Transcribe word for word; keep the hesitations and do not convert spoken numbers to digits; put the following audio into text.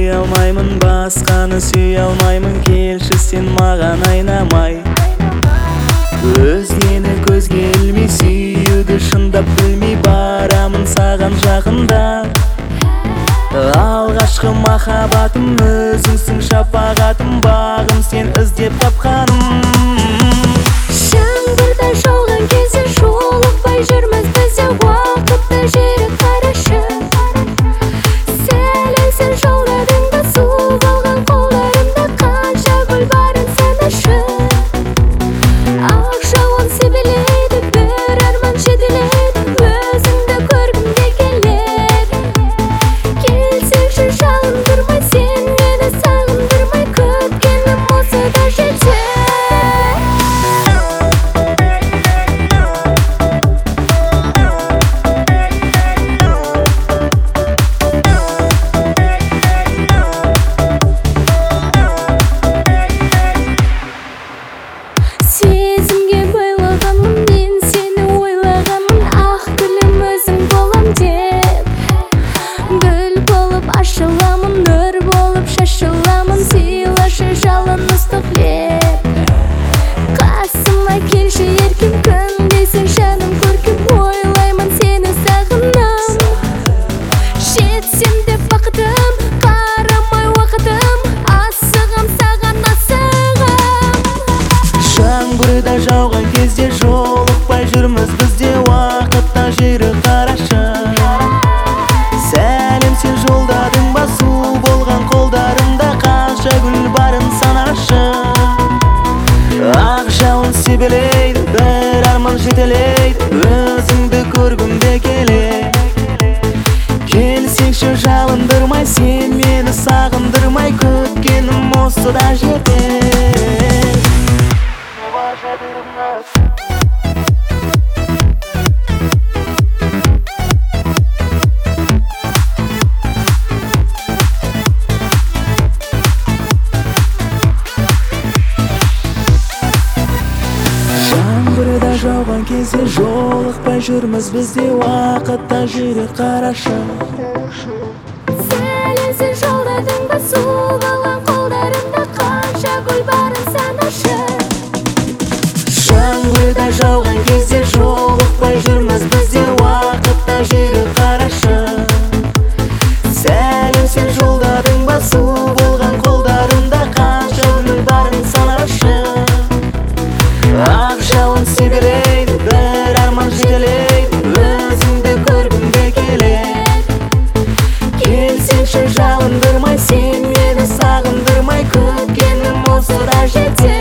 сүйе алмаймын, басқаны сүйе алмаймын, келші сен маған айнамай. Өзгені көзге ілмей, сүйуді шындап білмей, барамын саған жақында. Алғашқы махаббатым өзіңсің, шапағатым, бағым сен іздеп тапқаным. Жаңбырда жауған кезде жолықпай жүрміз бізде, уақытты жері қарашы. Сәлем сен жолдадың ба, суып алған қолдарымда, қанша гүл барын санашы. Ақ жауын себелейді, бір арман жетелейді, өзіңді көргім де келеді. Келсеңші жалындырмай, сен мені сағындырмай, күткенім осы да жетер. Сезімге байлағанмын, мен сені ойлағанмын, ақ гүлім өзің болам деп. Гүл болып ашыламын, нұр болып шашыламын, сыйлашы жалын ыстық леп. Қасыма келші еркем, күн дейсің жаным көркем, ойлаймын сені сағынам. Жетсем деп бақытым, қарамай уақытым, асығам саған асығам. Жаңбырда жауған кезде жолықпай жүрміз бізде, уақытта жері қарашы. Сәлем сен жолдадың ба, су болған қолдарымда, қанша гүл барын санашы. Ақ жауын себелейді, бір арман жетелейді, өзіңді көргім де келеді. Келсеңші жалындырмай, сен мені сағындырмай, күткенім осы да жетер. Жаңбырда жауған кезде жолықпай жүрміз бізде, уақытта жері қарашы. Сәлем сен жолдадың ба, суып алған қолдарымда, қанша гүл барын санашы. Жаңбырда жауған кезде жолықпай жүрміз бізде, уақытта жері қарашы. Сәлем сен жолдадың ба, су болған қолдарымда, қанша гүл барын санашы. Ақ жауын себелейді, бір арман жетелейді, өзіңді көргім де келеді. Келсеңші жалындырмай, сен мені сағындырмай, күткенім осы да жетер.